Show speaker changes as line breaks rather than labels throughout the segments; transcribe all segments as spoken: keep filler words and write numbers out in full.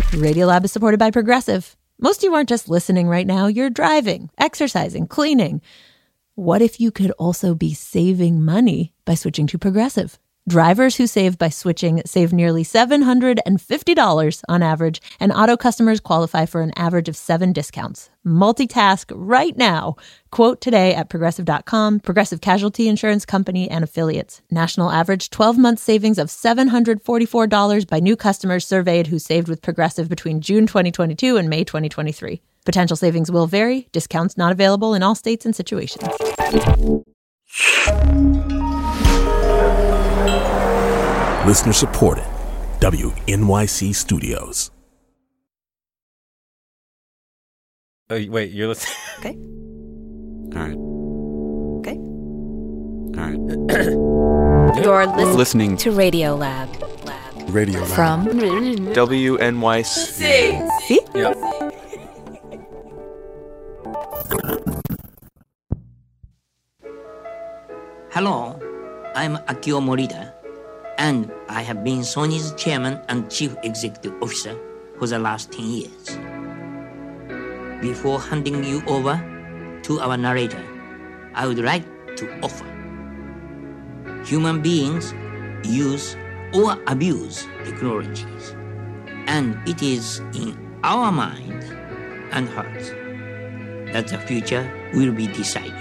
Radiolab is supported by Progressive. Most of you aren't just listening right now. You're driving, exercising, cleaning. What if you could also be saving money by switching to Progressive? Drivers who save by switching save nearly seven hundred fifty dollars on average, and auto customers qualify for an average of seven discounts. Multitask right now. Quote today at Progressive dot com. Progressive Casualty Insurance Company and Affiliates. National average twelve-month savings of seven hundred forty-four dollars by new customers surveyed who saved with Progressive between June twenty twenty-two and May twenty twenty-three. Potential savings will vary. Discounts not available in all states and situations.
Listener supported. W N Y C Studios.
Oh, wait, you're listening?
Okay.
All right.
Okay.
All right.
You're listening,
Listening
to Radiolab. Lab.
Radio Lab.
From
W N Y C.
See?
Yep.
Hello, I'm Akio Morita, and I have been Sony's chairman and chief executive officer for the last ten years. Before handing you over to our narrator, I would like to offer. Human beings use or abuse technologies, and it is in our mind and hearts that the future will be decided.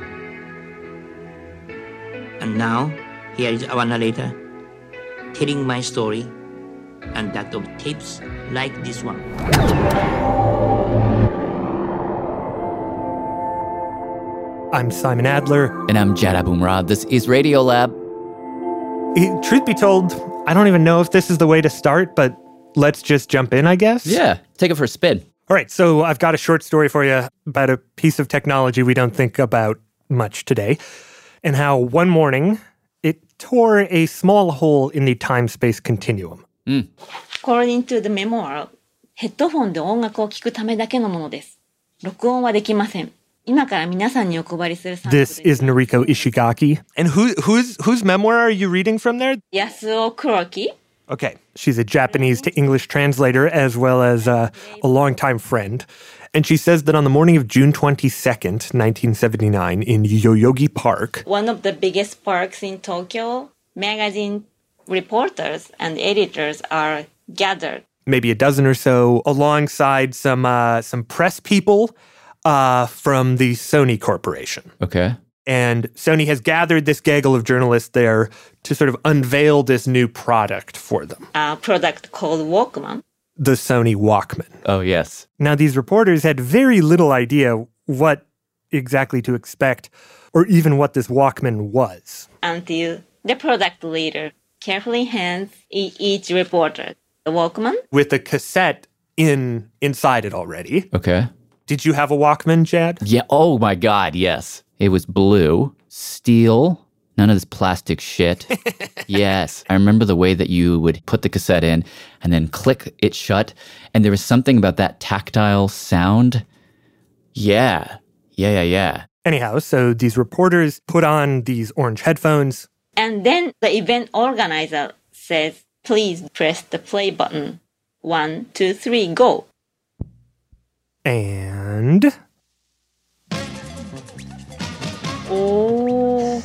And now, here is our narrator telling my story and that of tapes like this one.
I'm Simon Adler.
And I'm Jad Abumrad. This is Radiolab.
Eh, Truth be told, I don't even know if this is the way to start, but let's just jump in, I guess.
Yeah, take it for a spin.
All right, so I've got a short story for you about a piece of technology we don't think about much today, and how one morning it tore a small hole in the time-space continuum.
Mm.
According to the memoir, ヘッドフォンで音楽を聴くためだけのものです。録音はできません。今から皆さんにお配りするサンプルです。
This is Noriko Ishigaki. And who, who's, whose memoir are you reading from there?
Yasuo Kuroki.
Okay. She's a Japanese to English translator as well as uh, a longtime friend. And she says that on the morning of June twenty-second, nineteen seventy-nine, in Yoyogi Park,
One of the biggest parks in Tokyo, magazine reporters and editors are gathered.
maybe a dozen or so, alongside some uh, some press people uh, from the Sony Corporation.
Okay.
And Sony has gathered this gaggle of journalists there to sort of unveil this new product for them.
A product called Walkman.
The Sony Walkman.
Oh, yes.
Now, these reporters had very little idea what exactly to expect or even what this Walkman was.
Until the product leader carefully hands e- each reporter the Walkman.
With a cassette in inside it already.
Okay.
Did you have a Walkman, Jad?
Yeah. Oh, my God. Yes. It was blue, steel, none of this plastic shit. Yes. I remember the way that you would put the cassette in and then click it shut. And there was something about that tactile sound. Yeah. Yeah, yeah, yeah.
Anyhow, so these reporters put on these orange headphones.
And then the event organizer says, please press the play button. One, two, three, go.
And...
Oh.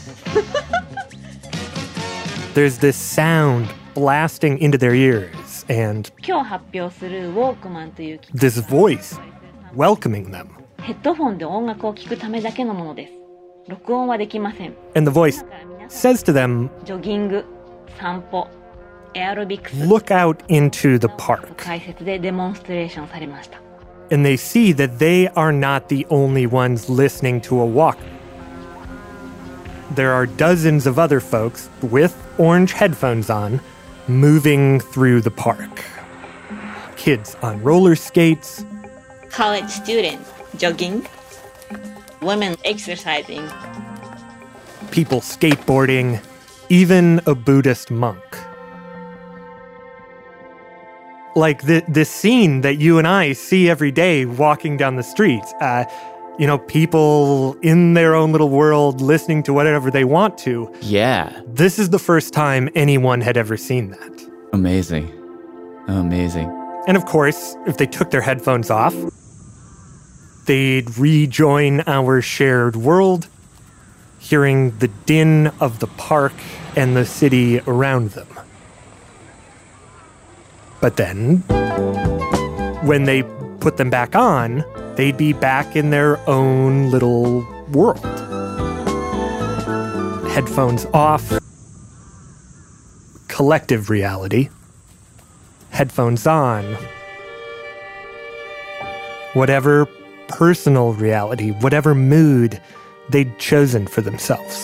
There's this sound blasting into their ears and
今日発表するウォークマンという機械
this voice welcoming them.
ヘッドフォンで音楽を聴くためだけのものです。録音はできません。
And the voice says to them,
ジョギング、散歩、エアロビクス
look out into the park.
解説でデモンストレーションされました。
And they see that they are not the only ones listening to a Walkman. There are dozens of other folks with orange headphones on moving through the park. Kids on roller skates.
College students jogging. Women exercising.
People skateboarding. Even a Buddhist monk. Like the, this scene that you and I see every day walking down the streets. Uh, you know, people in their own little world listening to whatever they want to.
Yeah.
This is the first time anyone had ever seen that.
Amazing. Amazing.
And of course, if they took their headphones off, they'd rejoin our shared world, hearing the din of the park and the city around them. But then, when they put them back on, they'd be back in their own little world. Headphones off, collective reality. Headphones on, whatever personal reality, whatever mood they'd chosen for themselves.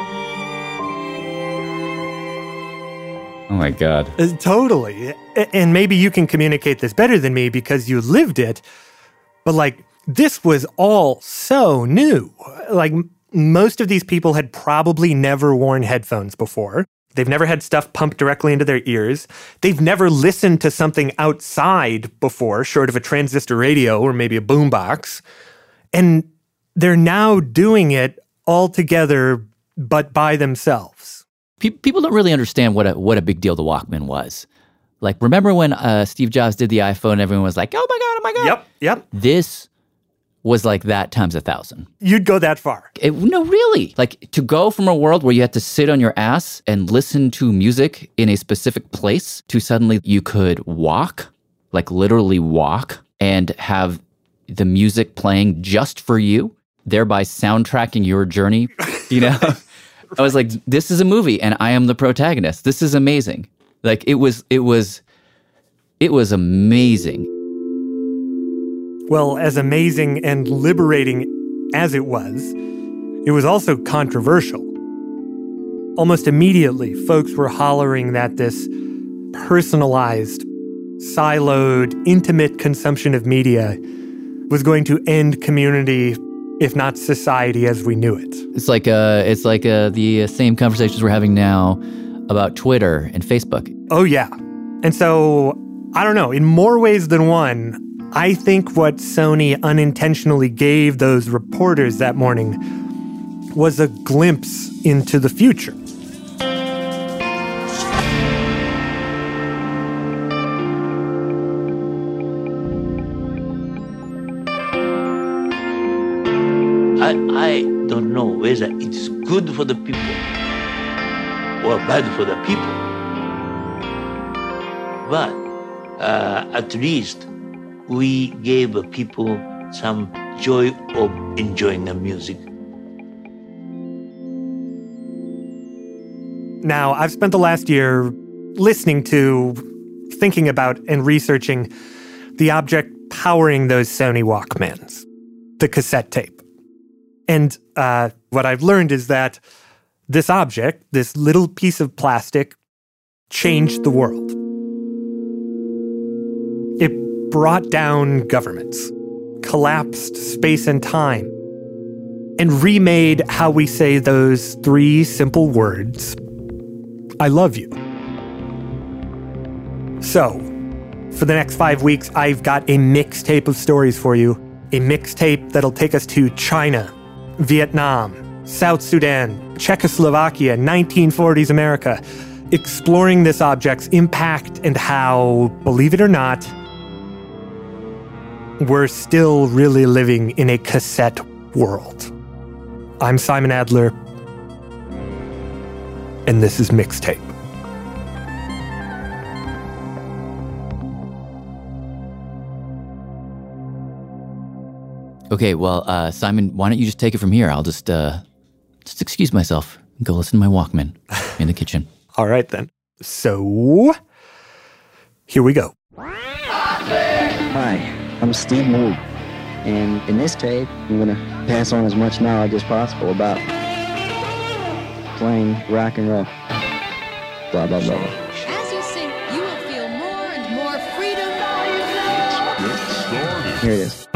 Oh my God.
Uh, totally. A- And maybe you can communicate this better than me because you lived it, but like, this was all so new. Like, m- most of these people had probably never worn headphones before. They've never had stuff pumped directly into their ears. They've never listened to something outside before, short of a transistor radio or maybe a boombox. And they're now doing it all together, but by themselves.
Pe- people don't really understand what a what a big deal the Walkman was. Like, remember when uh, Steve Jobs did the iPhone, everyone was like, oh my God, oh my God.
Yep, yep.
This was like that times a thousand.
You'd go that far.
It, no, really. Like, to go from a world where you had to sit on your ass and listen to music in a specific place to suddenly you could walk, like literally walk, and have the music playing just for you, thereby soundtracking your journey, you know? I was like, this is a movie and I am the protagonist. This is amazing. Like, it was, it was, it was amazing.
Well, as amazing and liberating as it was, it was also controversial. Almost immediately, folks were hollering that this personalized, siloed, intimate consumption of media was going to end community, if not society as we knew it.
It's like uh, it's like uh, the same conversations we're having now about Twitter and Facebook.
Oh, yeah. And so, I don't know, in more ways than one, I think what Sony unintentionally gave those reporters that morning was a glimpse into the future.
I, I don't know whether it's good for the people or bad for the people. But uh, at least we gave people some joy of enjoying the music.
Now, I've spent the last year listening to, thinking about, and researching the object powering those Sony Walkmans, the cassette tape. And uh, what I've learned is that this object, this little piece of plastic, changed the world. It brought down governments, collapsed space and time, and remade how we say those three simple words, I love you. So, for the next five weeks, I've got a mixtape of stories for you. A mixtape that'll take us to China, Vietnam, South Sudan, Czechoslovakia, nineteen forties America, exploring this object's impact and how, believe it or not, we're still really living in a cassette world. I'm Simon Adler, and this is Mixtape.
Okay, well, uh, Simon, why don't you just take it from here? I'll just uh, just excuse myself and go listen to my Walkman in the kitchen.
All right, then. So, here we go.
Hi, I'm Steve Moog, and in this tape, I'm going to pass on as much knowledge as possible about playing rock and roll. Blah, blah, blah.
As you sing, you will feel more and more freedom.
Here it is.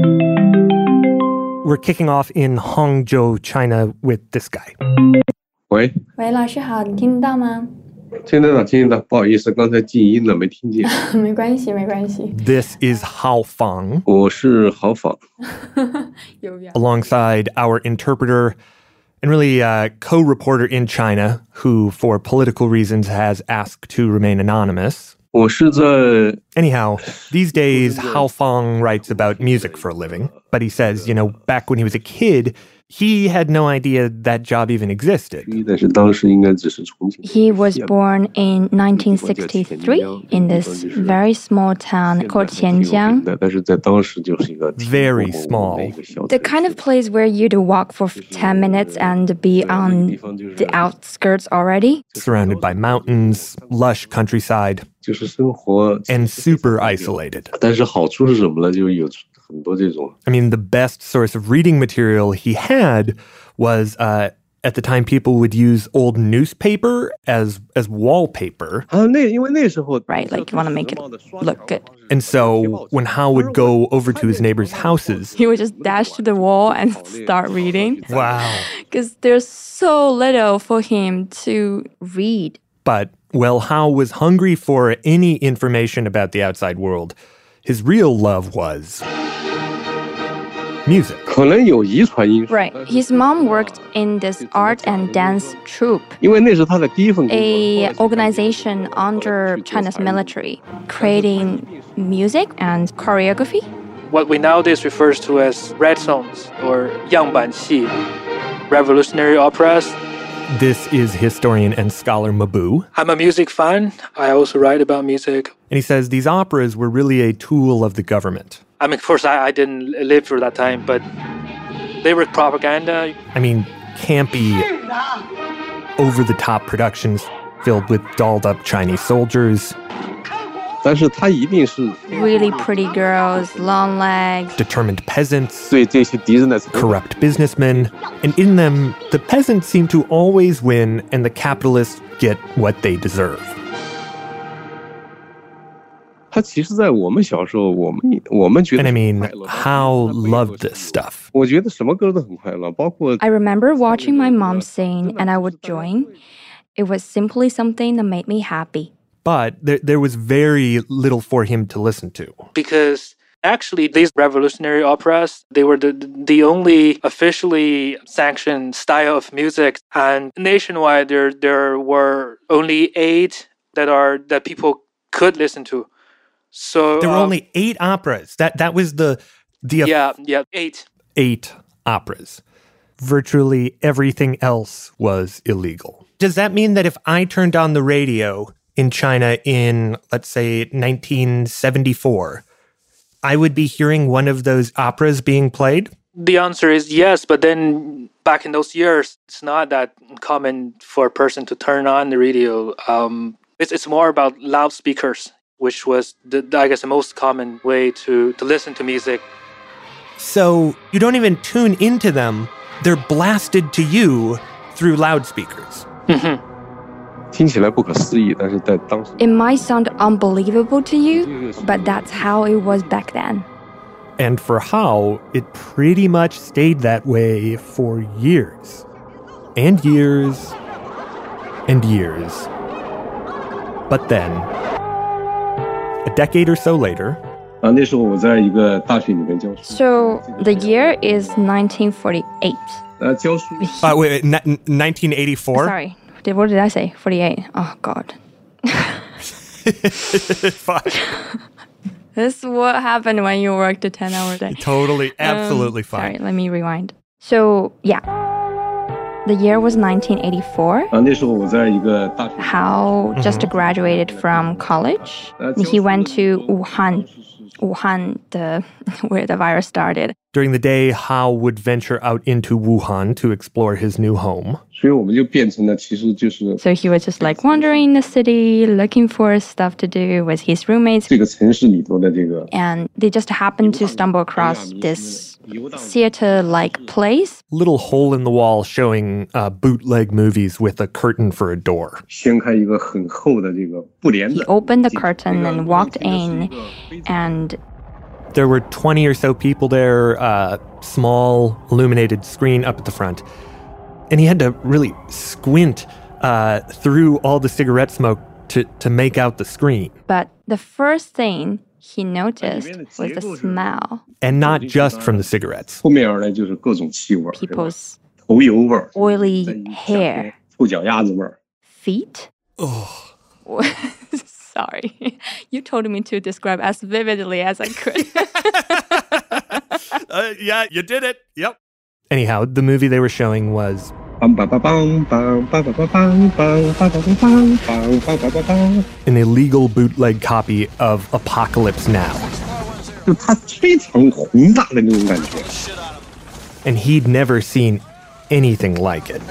We're kicking off in Hangzhou, China with this guy.
喂，
喂，老师好，你听得到吗？
听得到，听得到，不好意思，刚才静音了，没听见。
没关系，没关系。
This is Hao Fang.
我是郝仿。
Alongside our interpreter and really uh, co-reporter in China, who, for political reasons, has asked to remain anonymous. Anyhow, these days, Hao Feng writes about music for a living. But he says, you know, back when he was a kid, he had no idea that job even existed.
He was born in nineteen sixty-three in this very small town called Qianjiang.
Very small.
The kind of place where you'd walk for ten minutes and be on the outskirts already.
Surrounded by mountains, lush countryside, and super isolated. I mean, the best source of reading material he had was, uh, at the time, people would use old newspaper as as wallpaper.
Right, like you want to make it look good.
And so when Hao would go over to his neighbors' houses,
he would just dash to the wall and start reading.
Wow.
Because there's so little for him to read.
But, well, Hao was hungry for any information about the outside world. His real love was music.
Right. His mom worked in this art and dance troupe, a organization under China's military, creating music and choreography.
What we nowadays refers to as red songs or 样板戏, revolutionary operas.
This is historian and scholar Mabu.
I'm a music fan. I also write about music.
And he says these operas were really a tool of the government.
I mean, of course, I, I didn't live through that time, but they were propaganda.
I mean, campy, over-the-top productions filled with dolled-up Chinese soldiers.
Really pretty girls, long legs.
Determined peasants. Corrupt businessmen. And in them, the peasants seem to always win and the capitalists get what they deserve. And I mean, Hao loved this stuff.
I remember watching my mom sing and I would join. It was simply something that made me happy.
But there, there was very little for him to listen to.
Because actually, these revolutionary operas, they were the, the only officially sanctioned style of music. And nationwide, there there were only eight that are that people could listen to. So
there were
um,
only eight operas. That that was the the
yeah yeah eight
eight operas. Virtually everything else was illegal. Does that mean that if I turned on the radio in China in, let's say, nineteen seventy-four, I would be hearing one of those operas being played?
The answer is yes, but then back in those years, it's not that common for a person to turn on the radio. Um, it's it's more about loudspeakers, which was, the, I guess, the most common way to, to listen to music.
So you don't even tune into them. They're blasted to you through loudspeakers.
Mm-hmm.
It might sound unbelievable to you, but that's how it was back then.
And for Hao, it pretty much stayed that way for years. And years. And years. But then, a decade or so later...
So, the year is nineteen forty-eight.
Uh, wait, wait, n- nineteen eighty-four?
Sorry. What did I say? forty-eight. Oh, God.
Fine.
This is what happened when you worked a ten-hour day.
Totally, absolutely
um,
fine.
Sorry, let me rewind. So, yeah. The year was nineteen eighty-four. Hao
Mm-hmm.
just graduated from college. He went to Wuhan. Wuhan, the where the virus started.
During the day, Hao would venture out into Wuhan to explore his new home.
So he was just like wandering the city, looking for stuff to do with his roommates. And they just happened to stumble across this theater-like place.
Little hole in the wall showing uh, bootleg movies with a curtain for a door.
He opened the curtain and walked in, and
there were twenty or so people there, uh, small illuminated screen up at the front. And he had to really squint uh, through all the cigarette smoke to, to make out the screen.
But the first thing he noticed was the smell.
And not just from the cigarettes.
People's oily hair. Feet.
Oh.
Sorry. You told me to describe as vividly as I could.
uh, yeah, you did it. Yep.
Anyhow, the movie they were showing was an illegal bootleg copy of Apocalypse Now. And he'd never seen anything like it.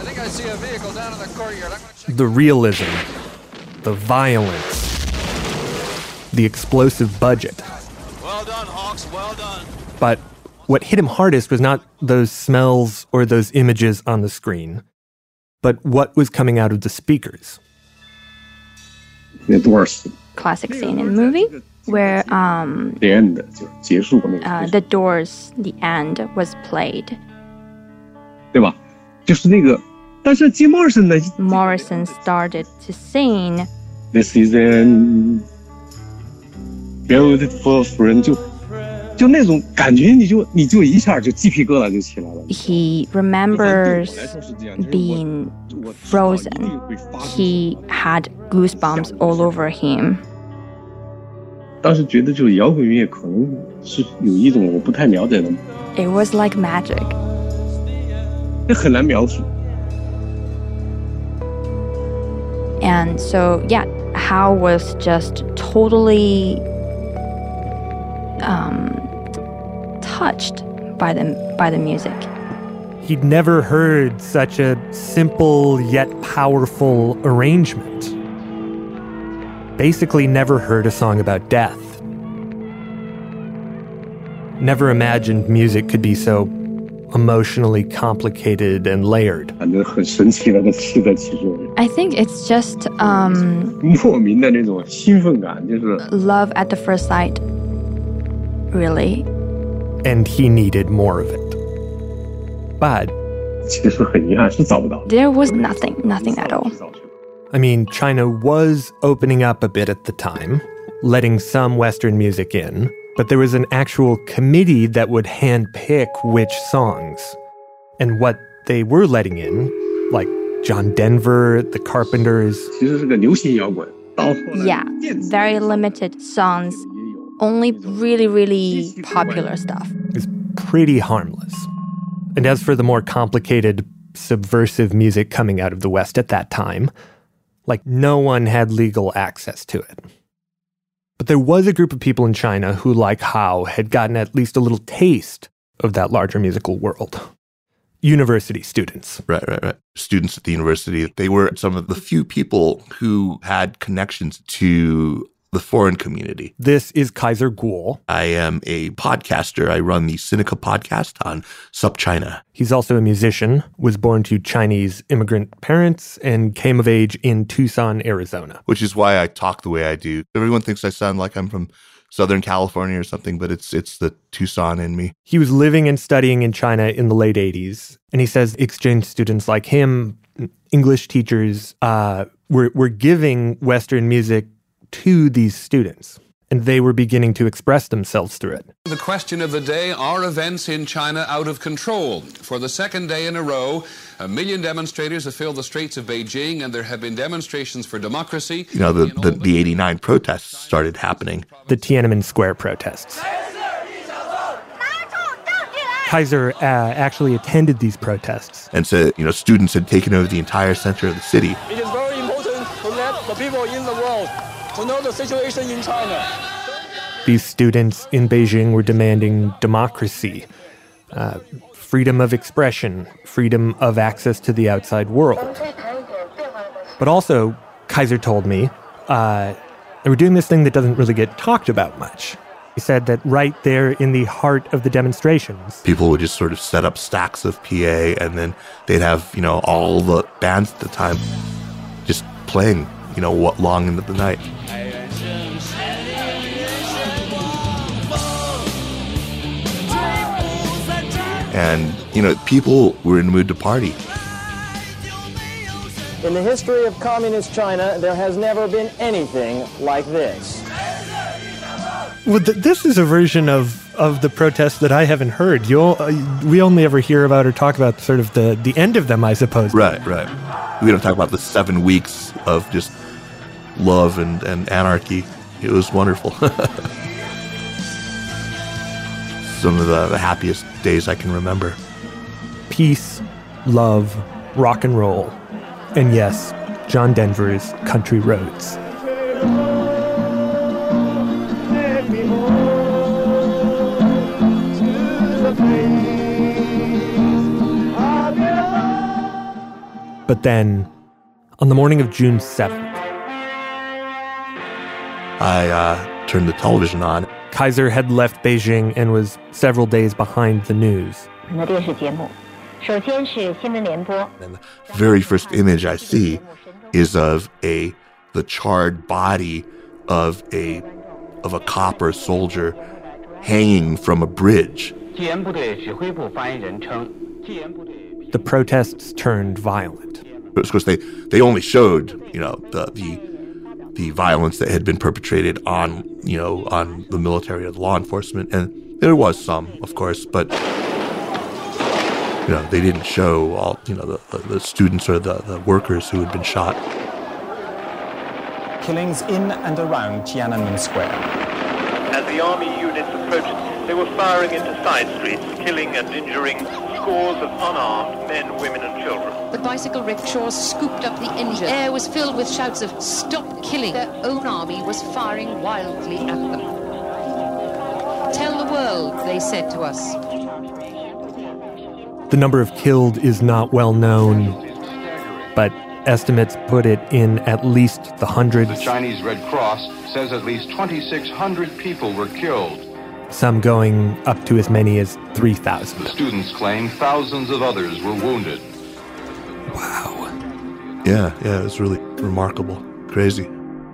The realism, the violence, the explosive budget.
Well done, Hawks, well done.
But what hit him hardest was not those smells or those images on the screen, but what was coming out of the speakers.
The doors.
Classic scene in the movie where um,
the end,
uh, the Doors, the end was played.
对吧？就是那个，但是 Jim Morrison 呢
Morrison started to sing.
This is a beautiful friend. 就就那种感觉，你就你就一下就鸡皮疙瘩就起来了。
He remembers being frozen. He had goosebumps all over him.
当时觉得就是摇滚乐可能是有一种我不太了解的。
It was like magic.
这很难描述。
And so, yeah, Hal was just totally um, touched by the by the music.
He'd never heard such a simple yet powerful arrangement. Basically never heard a song about death. Never imagined music could be so emotionally complicated and layered.
I
think it's just um, love at the first sight, really.
And he needed more of it. But
there was nothing, nothing at all.
I mean, China was opening up a bit at the time, letting some Western music in, but there was an actual committee that would handpick which songs. And what they were letting in, like John Denver, the Carpenters.
Yeah, very limited songs, only really, really popular stuff.
It's pretty harmless. And as for the more complicated, subversive music coming out of the West at that time, like no one had legal access to it. But there was a group of people in China who, like Hao, had gotten at least a little taste of that larger musical world. University students.
Right, right, right. Students at the university. They were some of the few people who had connections to the foreign community.
This is Kaiser Kuo.
I am a podcaster. I run the Sinica podcast on SupChina.
He's also a musician, was born to Chinese immigrant parents, and came of age in Tucson, Arizona.
Which is why I talk the way I do. Everyone thinks I sound like I'm from Southern California or something, but it's it's the Tucson in me.
He was living and studying in China in the late eighties, and he says exchange students like him, English teachers, uh, were, were giving Western music to these students, and they were beginning to express themselves through it.
The question of the day, are events in China out of control? For the second day in a row, a million demonstrators have filled the streets of Beijing, and there have been demonstrations for democracy.
You know, the, the, the eighty-nine protests started happening.
The Tiananmen Square protests. Kaiser uh, actually attended these protests.
And so, you know, students had taken over the entire center of the city.
It is very important to let the people in the world to know the situation in China.
These students in Beijing were demanding democracy, uh, freedom of expression, freedom of access to the outside world. But also, Kaiser told me, uh, they were doing this thing that doesn't really get talked about much. He said that right there in the heart of the demonstrations,
people would just sort of set up stacks of P A, and then they'd have, you know, all the bands at the time just playing, you know, what long into the night. And, you know, people were in the mood to party.
In the history of communist China, there has never been anything like this.
Well, th- this is a version of, of the protest that I haven't heard. You'll, uh, we only ever hear about or talk about sort of the, the end of them, I suppose.
Right, right. We don't talk about the seven weeks of just love and, and anarchy. It was wonderful. Some of the, the happiest days I can remember.
Peace, love, rock and roll, and yes, John Denver's Country Roads. But then, on the morning of June seventh,
I uh, turned the television on.
Kaiser had left Beijing and was several days behind the news.
And the very first image I see is of a the charred body of a of a copper soldier hanging from a bridge.
The protests turned violent.
Of course, they, they only showed, you know, the, the the violence that had been perpetrated on, you know, on the military or the law enforcement, and there was some, of course, but you know, they didn't show all, you know, the, the students or the, the workers who had been shot.
Killings in and around Tiananmen Square.
As the army units approached, they were firing into side streets, killing and injuring scores of unarmed men, women and children.
The bicycle rickshaws scooped up the injured. Air was filled with shouts of "Stop killing!" Their own army was firing wildly at them. "Tell the world," they said to us.
The number of killed is not well known, but estimates put it in at least the hundreds.
The Chinese Red Cross says at least twenty-six hundred people were killed.
Some going up to as many as three thousand.
The students claim thousands of others were wounded.
Wow.
Yeah, yeah, it was really remarkable. Crazy.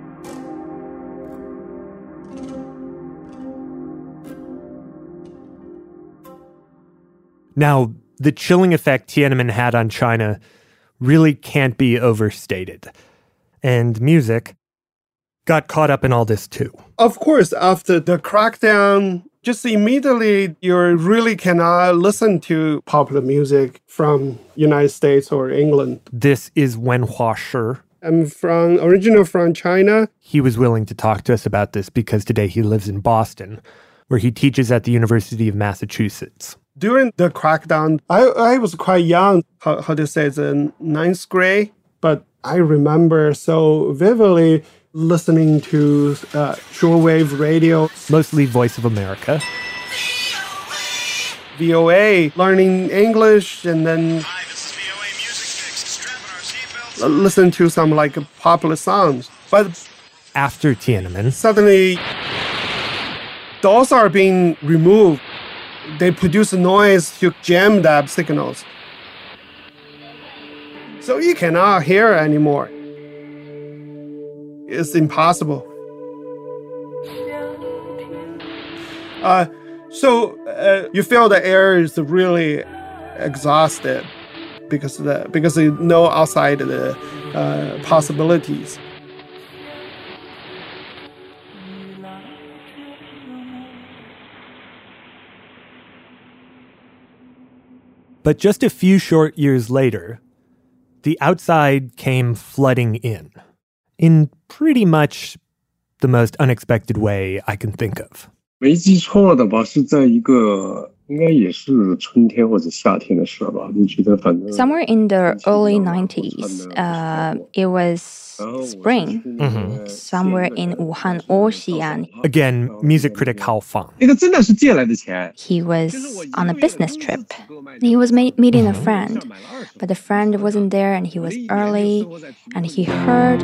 Now, the chilling effect Tiananmen had on China really can't be overstated. And music got caught up in all this too.
Of course, after the crackdown, just immediately you really cannot listen to popular music from United States or England.
This is Wenhua Shi.
I'm from, original from China.
He was willing to talk to us about this because today he lives in Boston, where he teaches at the University of Massachusetts.
During the crackdown, I, I was quite young, how, how to say, the ninth grade, but I remember so vividly listening to uh, shortwave radio.
Mostly Voice of America.
V O A, learning English, and then listen to some like popular songs. But
after Tiananmen,
suddenly those are being removed. They produce noise to jam the signals. So you cannot hear anymore. It's impossible. Uh, so uh, you feel the air is really exhausted because of the, because you know outside the uh, possibilities.
But just a few short years later, the outside came flooding in, in pretty much the most unexpected way I can think of.
没记错的吧，是在一个应该也是春天或者夏天的事吧，就觉得反正
Somewhere in the early nineties, uh, it was spring.
Mm-hmm.
Somewhere in Wuhan or Xi'an.
Again, music critic Hao Fang.
那个真的是借来的钱。
He was on a business trip. He was ma- meeting a friend, but the friend wasn't there and he was early, and he heard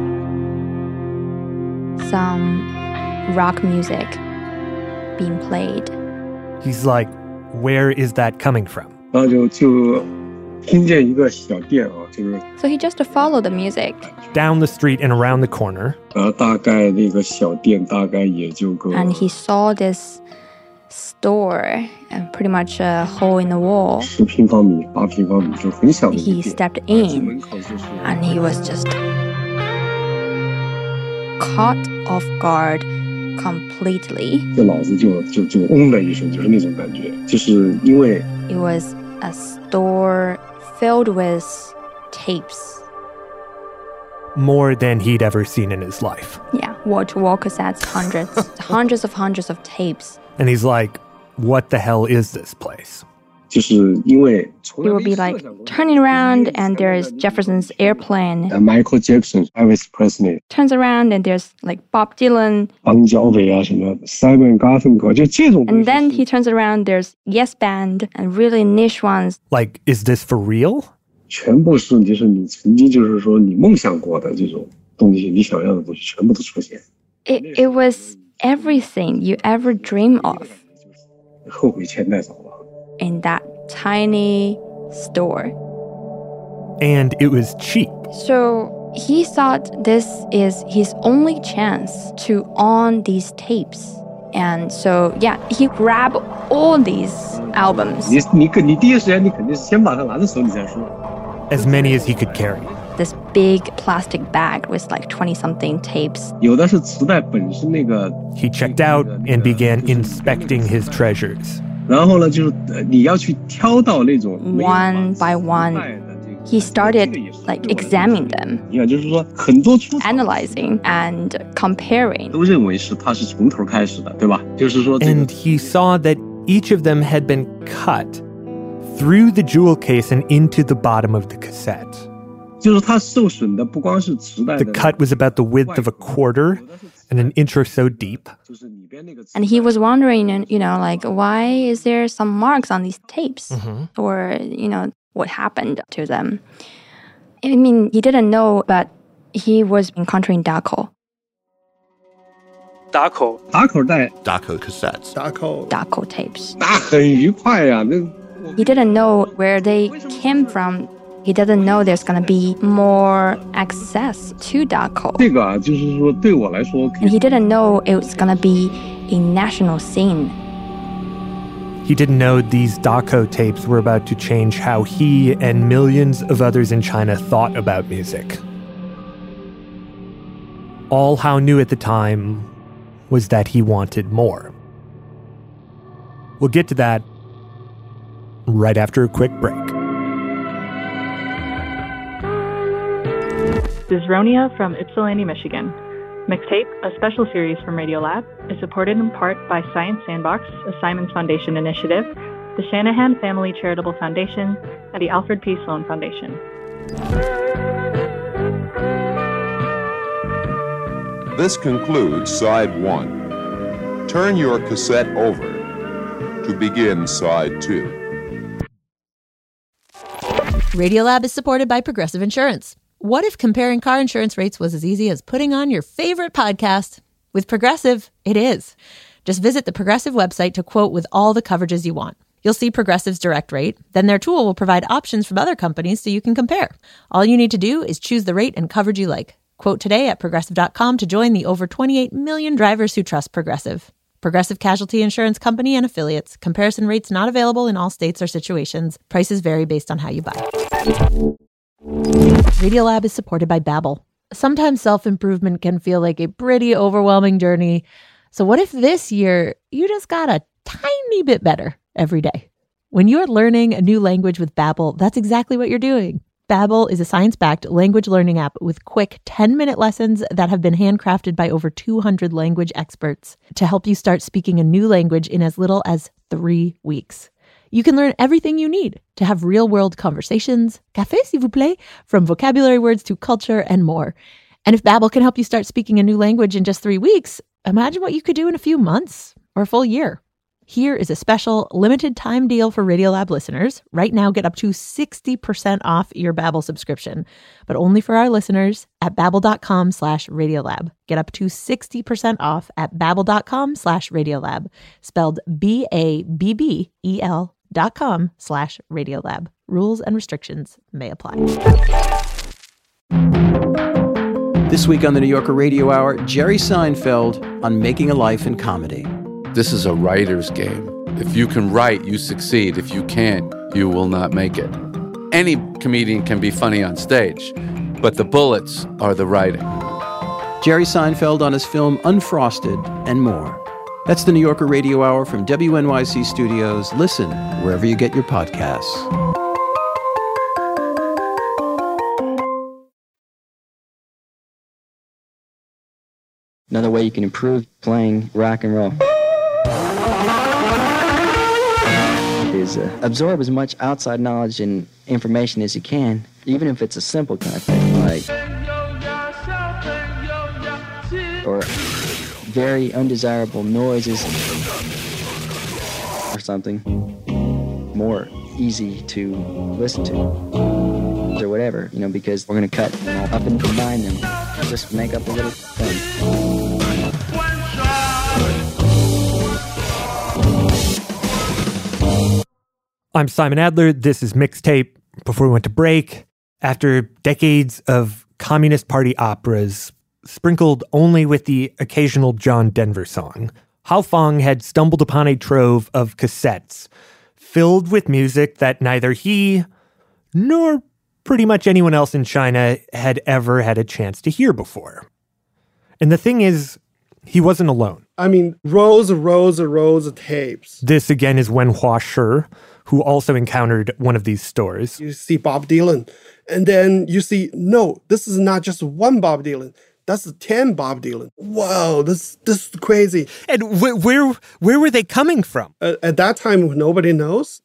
some rock music being played.
He's like, where is that coming from?
然后就就听见一个小店啊，就是
So he just followed the music.
Down the street and around the corner.
然后大概那个小店大概也就个
And he saw this store, and pretty much a hole in the wall.
十平方米、八平方米就很小的一
He
个店。
stepped in, and he was just caught off guard completely.
这脑子就就就嗡的一声，就是那种感觉，就是因为
It was a store filled with tapes.
more than he'd ever seen in his life.
Yeah, wall-to-wall cassettes, hundreds, hundreds of hundreds of tapes.
And he's like, what the hell is this place?
It will be like turning around and there's Jefferson's airplane.
Uh, Michael Jackson, Elvis Presley.
Turns around and there's like Bob Dylan.
Simon Garfunkel.
And then he turns around, there's Yes Band and really niche ones.
Like, is this for real?
全部是就是你曾经就是说你梦想过的这种东西，你想要的东西全部都出现。
It it was everything you ever dream of.
后悔钱带走了。
In that tiny store.
And it was cheap.
So he thought this is his only chance to own these tapes. And so, yeah, he grabbed all these albums.
As
many as he could carry.
This big plastic bag with like twenty-something tapes.
He checked out and began inspecting his treasures.
One by one, he started like examining them, analyzing and comparing.
And he saw that each of them had been cut through the jewel case and into the bottom of the cassette. The cut was about the width of a quarter and an inch or so deep.
And he was wondering, you know, like, why is there some marks on these tapes?
Mm-hmm.
Or, you know, what happened to them? I mean, he didn't know, but he was encountering Daco.
Daco.
Daco 带
Daco cassettes.
Daco.
Daco tapes.
那很愉快呀，那
He didn't know where they came from. He doesn't know there's going to be more access to Daco.
这个啊，就是说对我来说，
And he didn't know it was going to be a national scene.
He didn't know these Daco tapes were about to change how he and millions of others in China thought about music. All Hao knew at the time was that he wanted more. We'll get to that right after a quick break.
This is Ronia from Ypsilanti, Michigan. Mixtape, a special series from Radiolab, is supported in part by Science Sandbox, a Simons Foundation initiative, the Shanahan Family Charitable Foundation, and the Alfred P. Sloan Foundation.
This concludes side one. Turn your cassette over to begin side two.
Radiolab is supported by Progressive Insurance. What if comparing car insurance rates was as easy as putting on your favorite podcast? With Progressive, it is. Just visit the Progressive website to quote with all the coverages you want. You'll see Progressive's direct rate. Then their tool will provide options from other companies so you can compare. All you need to do is choose the rate and coverage you like. Quote today at progressive dot com to join the over twenty-eight million drivers who trust Progressive. Progressive Casualty Insurance Company and affiliates. Comparison rates not available in all states or situations. Prices vary based on how you buy. Radiolab is supported by Babbel. Sometimes self-improvement can feel like a pretty overwhelming journey. So what if this year you just got a tiny bit better every day? When you're learning a new language with Babbel, that's exactly what you're doing. Babbel is a science-backed language learning app with quick ten-minute lessons that have been handcrafted by over two hundred language experts to help you start speaking a new language in as little as three weeks. You can learn everything you need to have real-world conversations, café s'il vous plaît, from vocabulary words to culture and more. And if Babbel can help you start speaking a new language in just three weeks, imagine what you could do in a few months or a full year. Here is a special limited time deal for Radiolab listeners. Right now, get up to sixty percent off your Babbel subscription, but only for our listeners at babbel.com slash Radiolab. Get up to sixty percent off at babbel.com slash Radiolab, spelled B A B B E L dot com slash Radiolab. Rules and restrictions may apply.
This week on the New Yorker Radio Hour, Jerry Seinfeld on making a life in comedy.
This is a writer's game. If you can write, you succeed. If you can't, you will not make it. Any comedian can be funny on stage, but the bullets are the writing.
Jerry Seinfeld on his film Unfrosted and more. That's the New Yorker Radio Hour from W N Y C Studios. Listen wherever you get your podcasts.
way you can improve playing rock and roll. Is uh, absorb as much outside knowledge and information as you can, even if it's a simple kind of thing, like or very undesirable noises or something more easy to listen to or whatever, you know, because we're going to cut up and combine them, just make up a little thing.
I'm Simon Adler. This is Mixtape. Before we went to break, after decades of Communist Party operas, sprinkled only with the occasional John Denver song, Hao Fong had stumbled upon a trove of cassettes filled with music that neither he nor pretty much anyone else in China had ever had a chance to hear before. And the thing is, he wasn't alone.
I mean, rows and rows and rows of tapes.
This again is Wenhua Shi, who also encountered one of these stores.
You see Bob Dylan, and then you see, no, this is not just one Bob Dylan. That's ten Bob Dylan. Whoa, this this is crazy.
And wh- where where were they coming from?
Uh, at that time, nobody knows.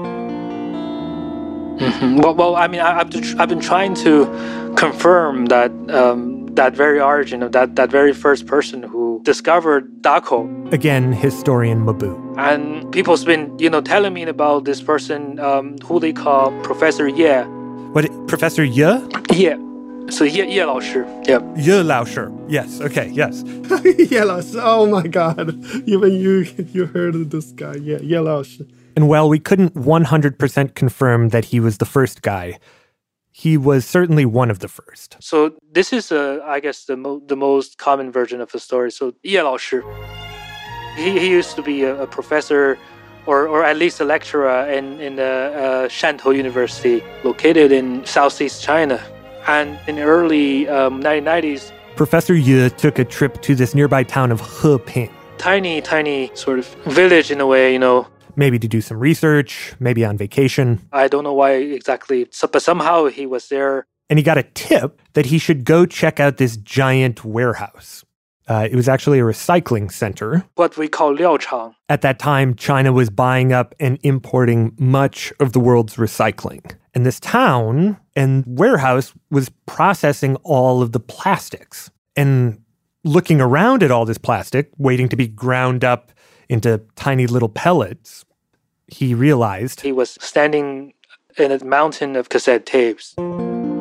Mm-hmm. Well, well, I mean, I, I've I've been trying to confirm that um, that very origin of that that very first person who discovered Dakou.
Again, historian Mabu.
And people's been, you know, telling me about this person um, who they call Professor Ye.
What, Professor Ye?
Ye. So Ye, Ye Lao Shi. Yep.
Ye Lao Shi. Yes. Okay. Yes.
Ye Lao Shi. Oh my God. Even you, you heard of this guy. Yeah. Ye Lao Shi.
And while we couldn't one hundred percent confirm that he was the first guy, he was certainly one of the first.
So this is, uh, I guess, the, mo- the most common version of the story. So Ye Lao Shi. He, he used to be a, a professor or, or at least a lecturer in, in the uh, Shantou University, located in southeast China. And in the early um, nineteen nineties,
Professor Ye took a trip to this nearby town of Heping.
Tiny, tiny sort of village in a way, you know.
Maybe to do some research, maybe on vacation.
I don't know why exactly, so, but somehow he was there.
And he got a tip that he should go check out this giant warehouse. Uh, it was actually a recycling center.
What we call Liaochang.
At that time, China was buying up and importing much of the world's recycling. And this town and warehouse was processing all of the plastics. And looking around at all this plastic, waiting to be ground up into tiny little pellets, he realized
he was standing in a mountain of cassette tapes.
I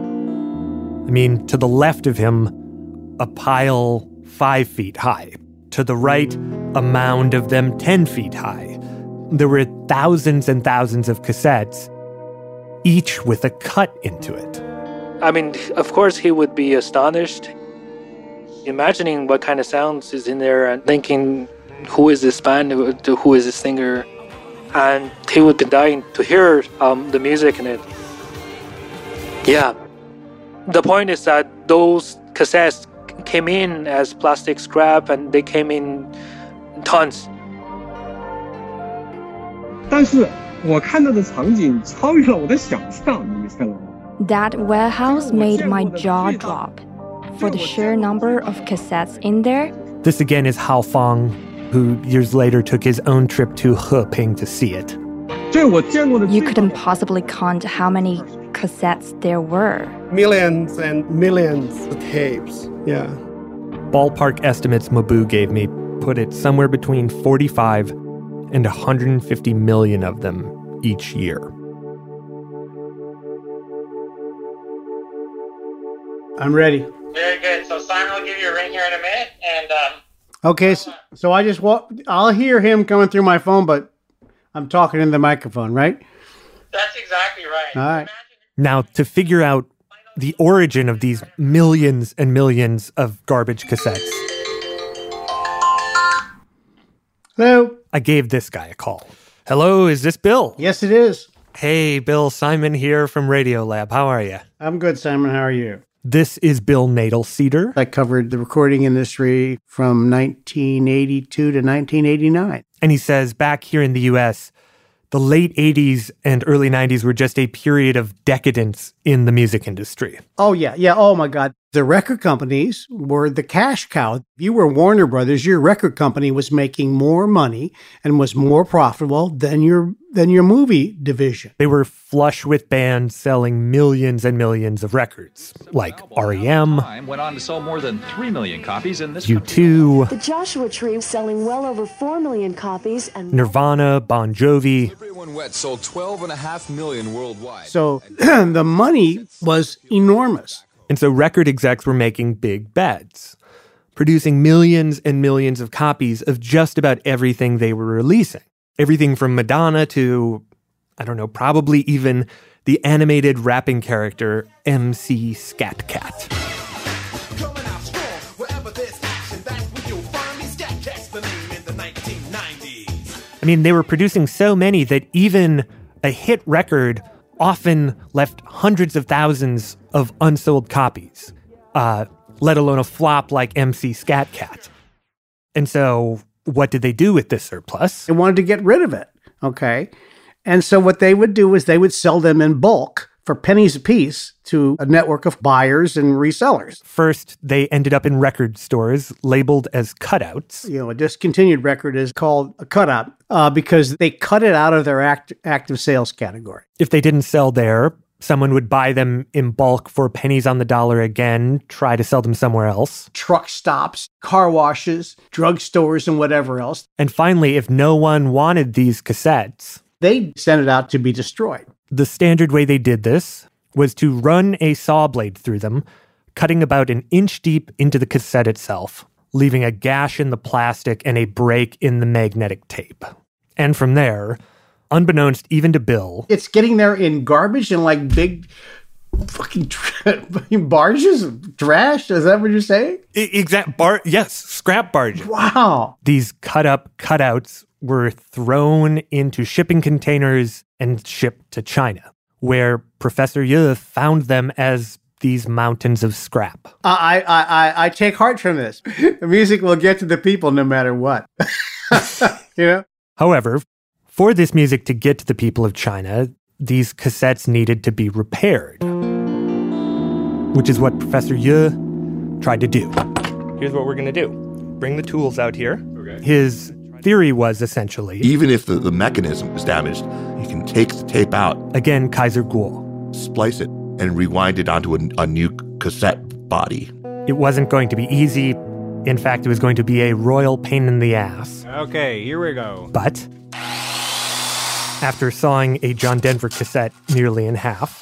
mean, to the left of him, a pile five feet high. To the right, a mound of them ten feet high. There were thousands and thousands of cassettes, each with a cut into it.
I mean, of course he would be astonished, imagining what kind of sounds is in there and thinking, who is this band, who is this singer? And he would be dying to hear um, the music in it. Yeah. The point is that those cassettes came in as plastic scrap and they came in tons.
但是我看到的场景超越了我的想象，你知道吗？
That warehouse made my jaw drop for the sheer number of cassettes in there.
This again is Hao Fong, who years later took his own trip to Heping to see it.
You couldn't possibly count how many cassettes there were.
Millions and millions of tapes, yeah.
Ballpark estimates Mabu gave me put it somewhere between forty-five and one hundred fifty million of them each year.
I'm ready.
Very good. So Simon will give you a ring here in a minute, and um,
okay. So, so I just walk. I'll hear him coming through my phone, but I'm talking in the microphone, right?
That's exactly right.
All right.
Now, to figure out the origin of these millions and millions of garbage cassettes,
hello.
I gave this guy a call. Hello, is this Bill?
Yes, it is.
Hey, Bill, Simon here from Radiolab. How are you?
I'm good, Simon. How are you?
This is Bill Nadelceder.
I covered the recording industry from nineteen eighty-two to nineteen eighty-nine.
And he says back here in the U S, the late eighties and early nineties were just a period of decadence in the music industry.
Oh, yeah. Yeah. Oh, my God. The record companies were the cash cow. If you were Warner Brothers, your record company was making more money and was more profitable than your than your movie division.
They were flush with bands selling millions and millions of records, like R E M.
Went on to sell more than three million copies in this
U two.
The Joshua Tree selling well over four million copies. And
Nirvana, Bon Jovi.
Everyone Wet sold twelve and a half million worldwide.
So the money was enormous.
And so record execs were making big bets, producing millions and millions of copies of just about everything they were releasing. Everything from Madonna to, I don't know, probably even the animated rapping character M C Scat Cat. I mean, they were producing so many that even a hit record often left hundreds of thousands of unsold copies, uh, let alone a flop like M C Scat Cat. And so what did they do with this surplus?
They wanted to get rid of it, okay? And so what they would do is they would sell them in bulk for pennies a piece to a network of buyers and resellers.
First, they ended up in record stores labeled as cutouts.
You know, a discontinued record is called a cutout uh, because they cut it out of their act- active sales category.
If they didn't sell there, someone would buy them in bulk for pennies on the dollar again, try to sell them somewhere else.
Truck stops, car washes, drugstores, and whatever else.
And finally, if no one wanted these cassettes,
they sent it out to be destroyed.
The standard way they did this was to run a saw blade through them, cutting about an inch deep into the cassette itself, leaving a gash in the plastic and a break in the magnetic tape. And from there, unbeknownst even to Bill,
it's getting there in garbage and like big fucking tra- barges of trash. Is that what you're saying?
Exact bar. Yes, scrap barges.
Wow.
These cut up cutouts were thrown into shipping containers and shipped to China, where Professor Ye found them as these mountains of scrap.
I I I, I take heart from this. The music will get to the people no matter what. You know.
However, for this music to get to the people of China, these cassettes needed to be repaired, which is what Professor Ye tried to do. Here's what we're going to do. Bring the tools out here. Okay. His theory was essentially,
even if the, the mechanism is damaged, you can take the tape out.
Again, Kaiser Kuo.
Splice it and rewind it onto a, a new cassette body.
It wasn't going to be easy. In fact, it was going to be a royal pain in the ass.
Okay, here we go.
But after sawing a John Denver cassette nearly in half.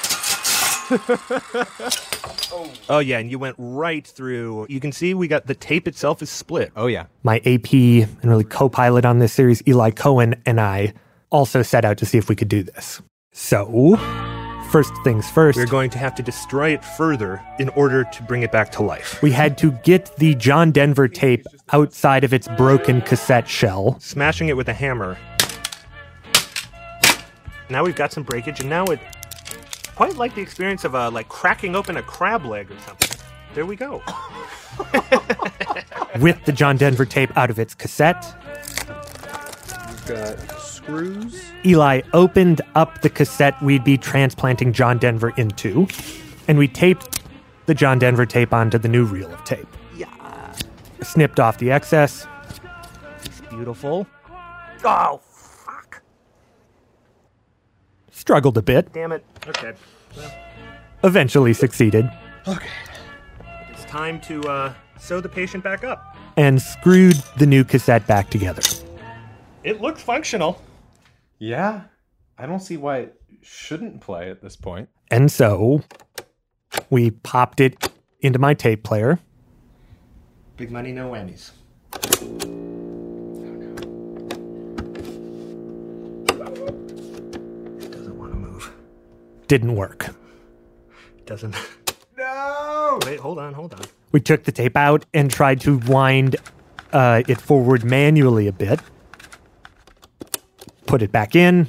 oh.
oh, yeah, and you went right through. You can see we got the tape itself is split.
Oh, yeah.
My A P and really co-pilot on this series, Eli Cohen, and I also set out to see if we could do this. So, first things first.
We're going to have to destroy it further in order to bring it back to life.
We had to get the John Denver tape outside of its broken cassette shell.
Smashing it with a hammer. Now we've got some breakage, and now it quite like the experience of uh, like cracking open a crab leg or something. There we go.
With the John Denver tape out of its cassette,
we've got screws.
Eli opened up the cassette we'd be transplanting John Denver into, and we taped the John Denver tape onto the new reel of tape.
Yeah.
Snipped off the excess.
It's beautiful.
Oh, struggled a bit.
Damn it. Okay. Well.
Eventually succeeded.
Okay. It's time to uh, sew the patient back up.
And screwed the new cassette back together.
It looks functional.
Yeah. I don't see why it shouldn't play at this point.
And so we popped it into my tape player.
Big money, no whammies.
Didn't work.
Doesn't. No! Wait, hold on, hold on.
We took the tape out and tried to wind uh, it forward manually a bit. Put it back in.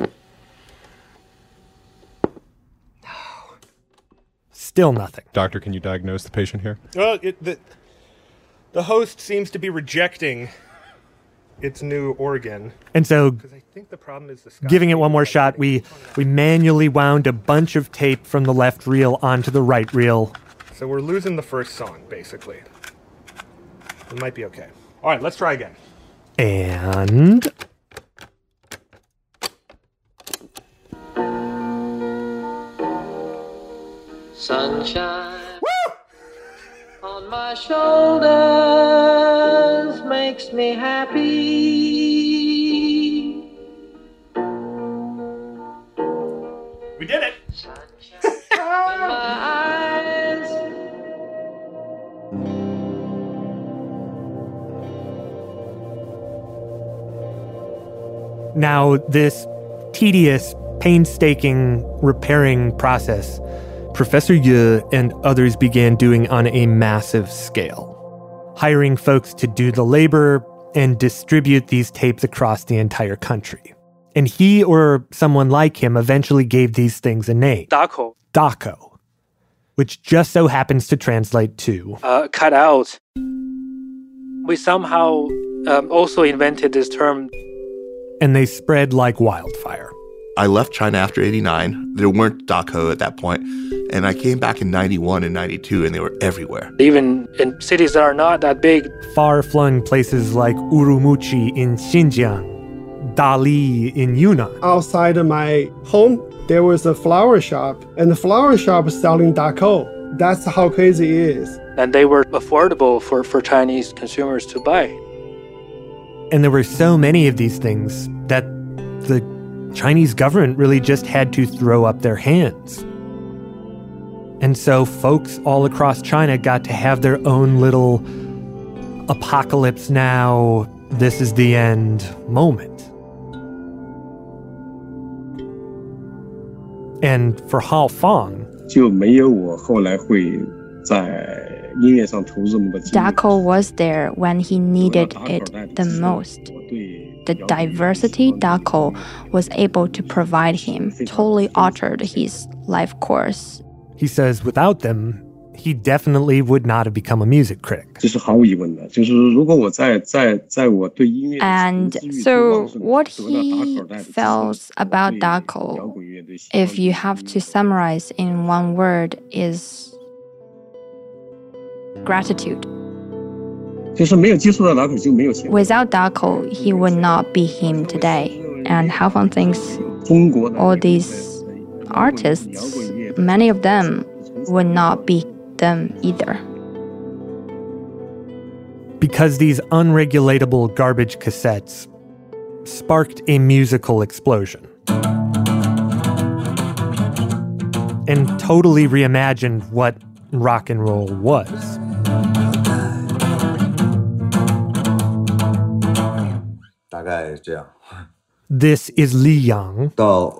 No. Still nothing.
Doctor, can you diagnose the patient here?
Well, it, the, the host seems to be rejecting its new organ.
And so,
I think the problem is the Scotch
giving it one more shot, we, we manually wound a bunch of tape from the left reel onto the right reel.
So we're losing the first song, basically. It might be okay. All right, let's try again.
And...
Sunshine on my shoulders makes me happy.
We did it!
Sunshine in my eyes.
Now, this tedious, painstaking repairing process, Professor Ye and others began doing on a massive scale, hiring folks to do the labor and distribute these tapes across the entire country. And he or someone like him eventually gave these things a name.
Daco.
Daco, which just so happens to translate to...
Uh, cut out. We somehow um, also invented this term.
And they spread like wildfire.
I left China after eighty-nine. There weren't Daco at that point. And I came back in ninety-one and ninety-two, and they were everywhere.
Even in cities that are not that big.
Far-flung places like Urumqi in Xinjiang, Dali in Yunnan.
Outside of my home, there was a flower shop, and the flower shop was selling Daco. That's how crazy it is.
And they were affordable for, for Chinese consumers to buy.
And there were so many of these things that the Chinese government really just had to throw up their hands. And so folks all across China got to have their own little apocalypse now, this is the end moment. And for Hao Fang,
Daco was there when he needed it the most. The diversity Daco was able to provide him totally altered his life course.
He says without them, he definitely would not have become a music critic.
And so what he felt about Daco, if you have to summarize in one word, is gratitude. Without Daco, he would not be him today. And Hao Fang thinks all these artists, many of them would not be them either.
Because these unregulatable garbage cassettes sparked a musical explosion and totally reimagined what rock and roll was. This is Li Yang.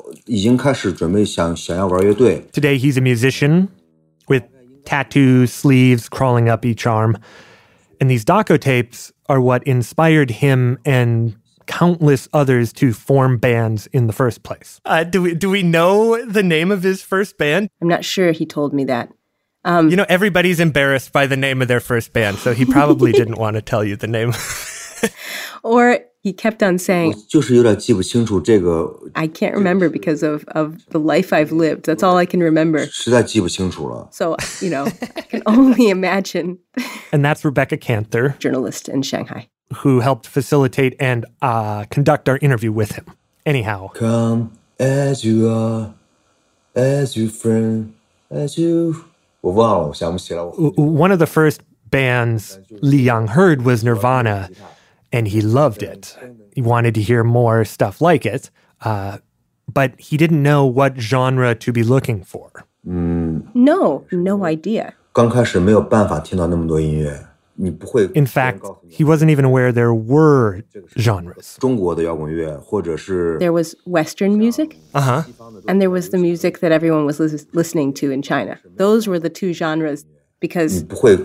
Today he's a musician with tattoos, sleeves crawling up each arm. And these Daco tapes are what inspired him and countless others to form bands in the first place. Uh, do we do we know the name of his first band?
I'm not sure he told me that. Um,
you know, everybody's embarrassed by the name of their first band, so he probably didn't want to tell you the name.
Or he kept on saying, I can't remember because of, of the life I've lived. That's all I can remember. So, you know, I can only imagine.
And that's Rebecca Cantor,
journalist in Shanghai,
who helped facilitate and uh, conduct our interview with him. Anyhow.
Come as you are, as you friend, as you...
One of the first bands Li Yang heard was Nirvana, and he loved it. He wanted to hear more stuff like it, uh, but he didn't know what genre to be looking for.
Mm. No, no idea.
In fact, he wasn't even aware there were genres.
There was Western music,
uh-huh.
and there was the music that everyone was lis- listening to in China. Those were the two genres because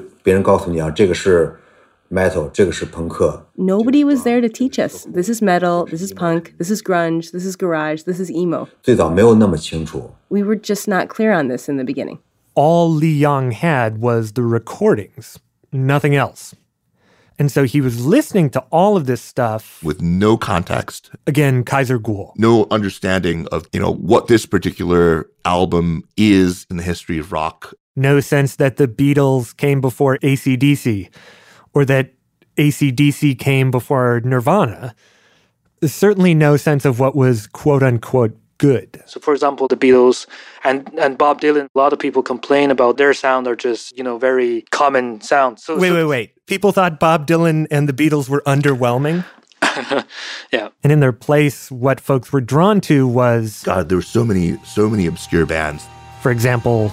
nobody was there to teach us. This is metal, this is punk, this is grunge, this is garage, this is emo. We were just not clear on this in the beginning.
All Li Yang had was the recordings, nothing else. And so he was listening to all of this stuff
with no context.
Again, Kaiser Kuo.
No understanding of, you know, what this particular album is in the history of rock.
No sense that the Beatles came before A C D C or that A C D C came before Nirvana. There's certainly no sense of what was quote unquote good.
So, for example, the Beatles and, and Bob Dylan, a lot of people complain about their sound are just, you know, very common sounds. So,
wait,
so,
wait, wait. People thought Bob Dylan and the Beatles were underwhelming?
Yeah.
And in their place, what folks were drawn to was...
God, there were so many, so many obscure bands.
For example...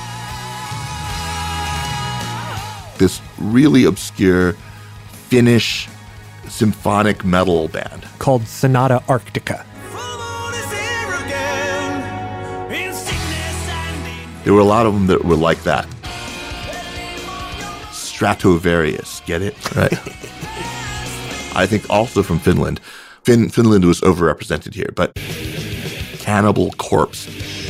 this really obscure Finnish symphonic metal band
called Sonata Arctica.
There were a lot of them that were like that. Stratovarius, get it? Right. I think also from Finland. Fin- Finland was overrepresented here, but Cannibal Corpse.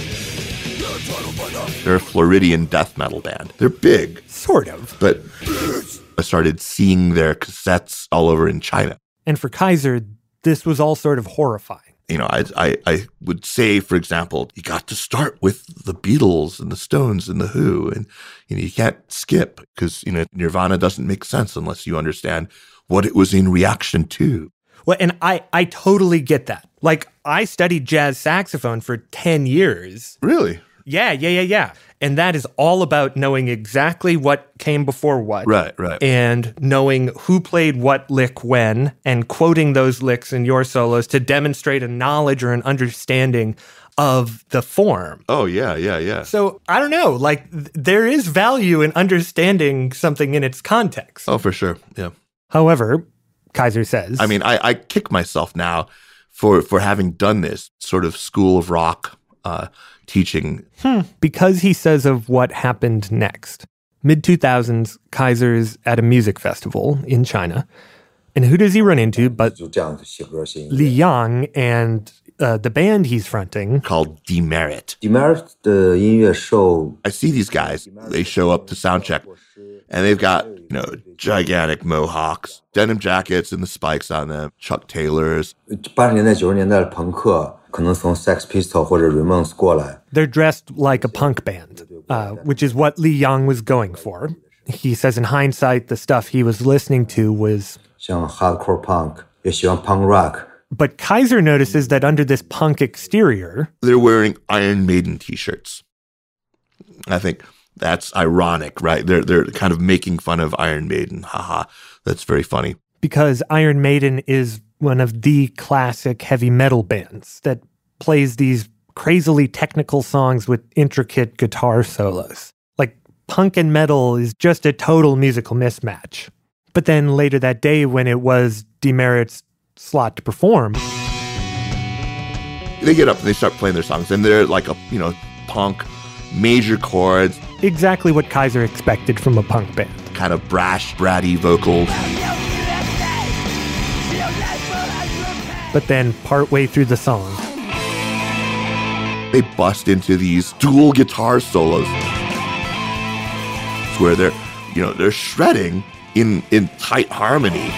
They're a Floridian death metal band. They're big.
Sort of.
But I started seeing their cassettes all over in China.
And for Kaiser, this was all sort of horrifying.
You know, I, I I would say, for example, you got to start with the Beatles and the Stones and the Who, and you know you can't skip because you know Nirvana doesn't make sense unless you understand what it was in reaction to.
Well, and I I totally get that. Like I studied jazz saxophone for ten years.
Really?
Yeah, yeah, yeah, yeah. And that is all about knowing exactly what came before what.
Right, right.
And knowing who played what lick when and quoting those licks in your solos to demonstrate a knowledge or an understanding of the form.
Oh, yeah, yeah, yeah.
So, I don't know, like, th- there is value in understanding something in its context.
Oh, for sure, yeah.
However, Kaiser says...
I mean, I, I kick myself now for, for having done this sort of school of rock uh teaching.
Hmm. Because he says of what happened next. mid two thousands, Kaiser's at a music festival in China. And who does he run into but Li Yang and uh, the band he's fronting
called Demerit.
Demerit 的音乐show.
I see these guys. They show up to sound check. And they've got, you know, gigantic mohawks, denim jackets and the spikes on them, Chuck Taylors.
八十年代九十年代的朋克可能从 Sex Pistols 或者 Ramones 过来.
They're dressed like a punk band, uh, which is what Li Yang was going for. He says in hindsight, the stuff he was listening to was...
像 hardcore punk, 也喜欢 punk rock.
But Kaiser notices that under this punk exterior...
they're wearing Iron Maiden t-shirts. I think that's ironic, right? They're, they're kind of making fun of Iron Maiden. Haha, that's very funny.
Because Iron Maiden is one of the classic heavy metal bands that plays these crazily technical songs with intricate guitar solos. Like, punk and metal is just a total musical mismatch. But then later that day, when it was Demerit's slot to perform,
they get up and they start playing their songs, and they're like a, you know, punk, major chords.
Exactly what Kaiser expected from a punk band.
Kind of brash, bratty vocals.
But then, partway through the song,
they bust into these dual guitar solos. It's where they're, you know, they're shredding in, in tight harmony.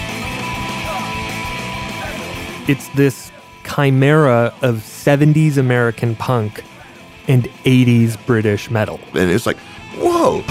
It's this chimera of seventies American punk and eighties British metal.
And it's like, whoa!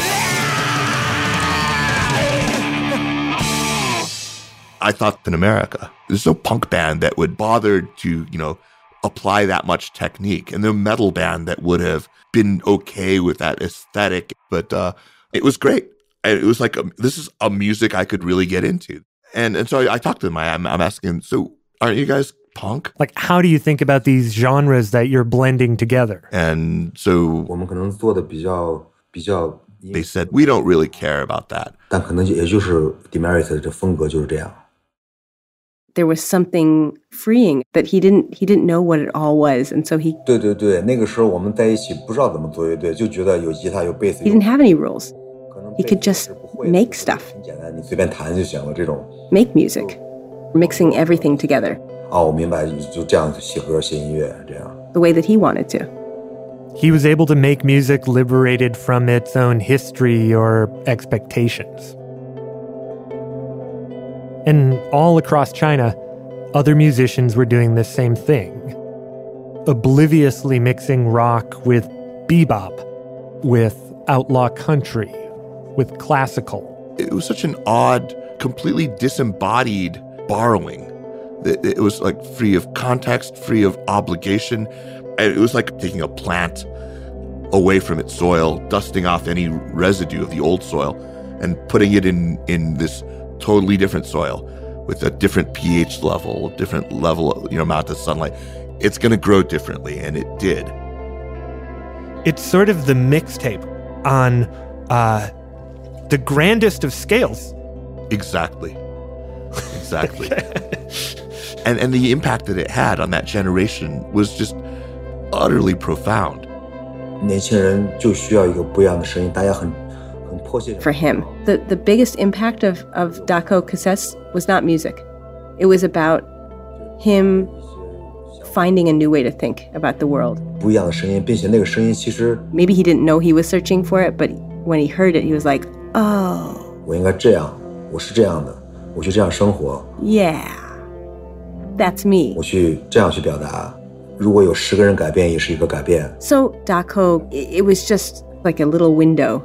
I thought in America, there's no punk band that would bother to, you know, apply that much technique. And no metal band that would have been okay with that aesthetic. But uh, it was great. It was like, a, this is a music I could really get into. And and so I, I talked to them. I, I'm, I'm asking, so aren't you guys punk?
Like, how do you think about these genres that you're blending together?
And so
我们可能做的比较比较
they said, we don't really care about that.
但可能也就是 Demerit 的风格就是这样.
There was something freeing that he didn't he didn't know what it all was, and so he
对对对，那个时候我们在一起不知道怎么做乐队，就觉得有吉他有贝斯。
He didn't have any rules. He could just make stuff.
很简单，你随便弹就行了。这种
make music, mixing everything together.
哦，我明白，就这样写歌写音乐这样。
The way that he wanted to.
He was able to make music liberated from its own history or expectations. And all across China, other musicians were doing the same thing, obliviously mixing rock with bebop, with outlaw country, with classical.
It was such an odd, completely disembodied borrowing. It was like free of context, free of obligation. It was like taking a plant away from its soil, dusting off any residue of the old soil, and putting it in, in this totally different soil with a different pH level, different level, you know, amount of sunlight. It's going to grow differently, and it did.
It's sort of the mixtape on uh, the grandest of scales.
Exactly. Exactly. and and the impact that it had on that generation was just utterly profound.
For him, the, the biggest impact of, of Daco cassettes was not music. It was about him finding a new way to think about the world. Maybe he didn't know he was searching for it, but when he heard it, he was like, oh. Yeah, that's me. So Daco, it was just like a little window.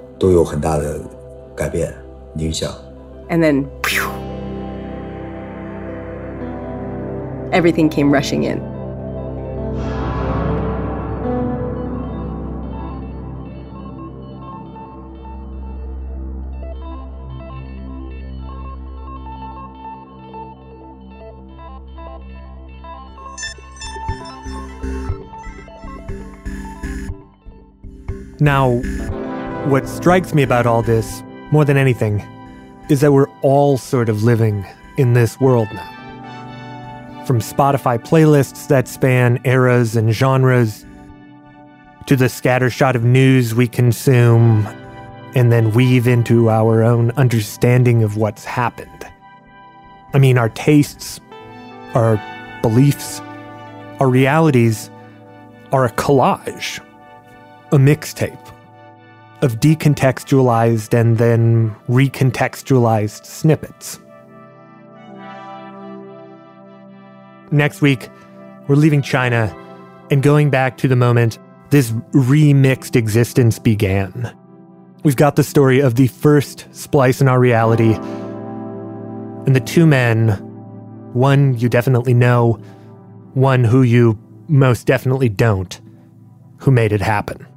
And then, pew, everything came rushing in.
Now, what strikes me about all this, more than anything, is that we're all sort of living in this world now. From Spotify playlists that span eras and genres, to the scattershot of news we consume and then weave into our own understanding of what's happened. I mean, our tastes, our beliefs, our realities are a collage, a mixtape of decontextualized and then recontextualized snippets. Next week, we're leaving China and going back to the moment this remixed existence began. We've got the story of the first splice in our reality, and the two men, one you definitely know, one who you most definitely don't, who made it happen.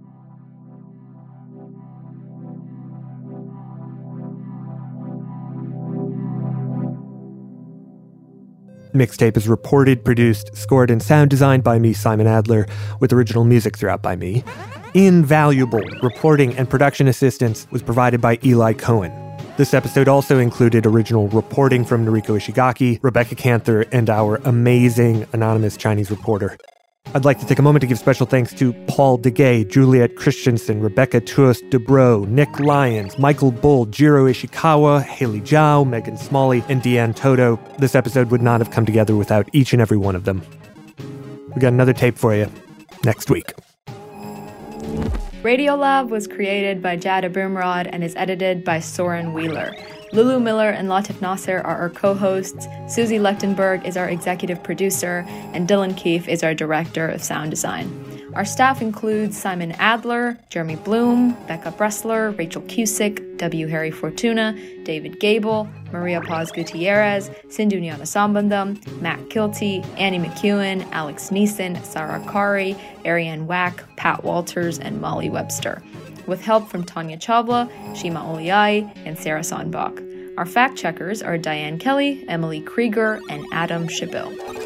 Mixtape is reported, produced, scored, and sound designed by me, Simon Adler, with original music throughout by me. Invaluable reporting and production assistance was provided by Eli Cohen. This episode also included original reporting from Noriko Ishigaki, Rebecca Canther, and our amazing anonymous Chinese reporter. I'd like to take a moment to give special thanks to Paul DeGay, Juliet Christensen, Rebecca Tourist-Dubrow, Nick Lyons, Michael Bull, Jiro Ishikawa, Haley Zhao, Megan Smalley, and Deanne Toto. This episode would not have come together without each and every one of them. We got another tape for you next week.
Radiolab was created by Jad Abumrad and is edited by Soren Wheeler. Lulu Miller and Latif Nasser are our co-hosts, Susie Lechtenberg is our executive producer, and Dylan Keefe is our director of sound design. Our staff includes Simon Adler, Jeremy Bloom, Becca Bressler, Rachel Cusick, W. Harry Fortuna, David Gable, Maria Paz Gutierrez, Sindhu Sambandam, Matt Kilty, Annie McEwen, Alex Neeson, Sarah Kari, Ariane Wack, Pat Walters, and Molly Webster, with help from Tanya Chavla, Shima Oliai, and Sarah Sonbach. Our fact checkers are Diane Kelly, Emily Krieger, and Adam Chabil.